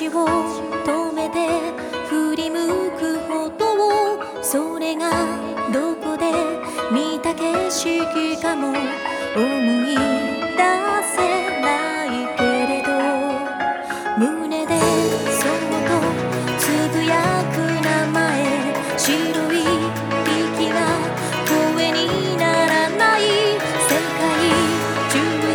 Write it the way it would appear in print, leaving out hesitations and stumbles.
足を止めて振り向くほど、それがどこで見た景色かも思い